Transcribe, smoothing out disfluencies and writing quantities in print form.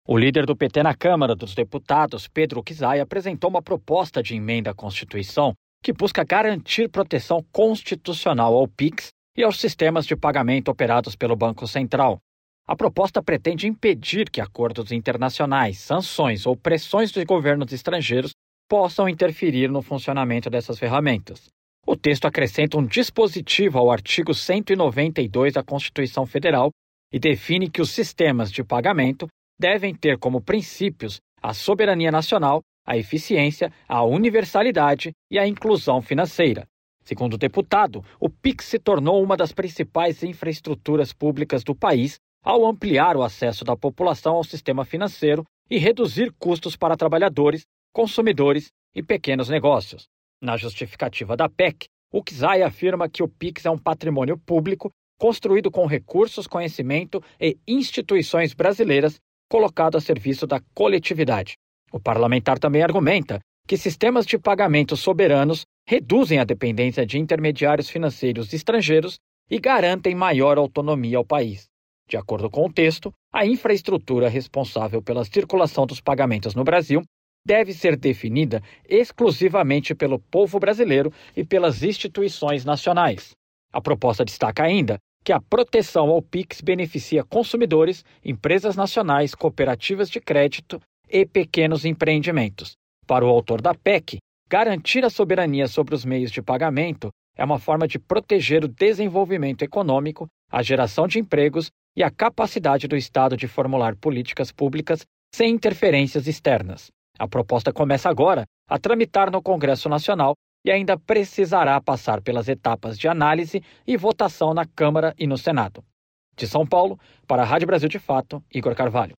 O líder do PT na Câmara dos Deputados, Pedro Kizai, apresentou uma proposta de emenda à Constituição que busca garantir proteção constitucional ao PIX e aos sistemas de pagamento operados pelo Banco Central. A proposta pretende impedir que acordos internacionais, sanções ou pressões de governos estrangeiros possam interferir no funcionamento dessas ferramentas. O texto acrescenta um dispositivo ao artigo 192 da Constituição Federal e define que os sistemas de pagamento devem ter como princípios a soberania nacional, a eficiência, a universalidade e a inclusão financeira. Segundo o deputado, o PIX se tornou uma das principais infraestruturas públicas do país ao ampliar o acesso da população ao sistema financeiro e reduzir custos para trabalhadores, consumidores e pequenos negócios. Na justificativa da PEC, o Kizai afirma que o PIX é um patrimônio público construído com recursos, conhecimento e instituições brasileiras colocado a serviço da coletividade. O parlamentar também argumenta que sistemas de pagamento soberanos reduzem a dependência de intermediários financeiros estrangeiros e garantem maior autonomia ao país. De acordo com o texto, a infraestrutura responsável pela circulação dos pagamentos no Brasil deve ser definida exclusivamente pelo povo brasileiro e pelas instituições nacionais. A proposta destaca ainda que a proteção ao PIX beneficia consumidores, empresas nacionais, cooperativas de crédito e pequenos empreendimentos. Para o autor da PEC, garantir a soberania sobre os meios de pagamento é uma forma de proteger o desenvolvimento econômico, a geração de empregos e a capacidade do Estado de formular políticas públicas sem interferências externas. A proposta começa agora a tramitar no Congresso Nacional e ainda precisará passar pelas etapas de análise e votação na Câmara e no Senado. De São Paulo, para a Rádio Brasil de Fato, Igor Carvalho.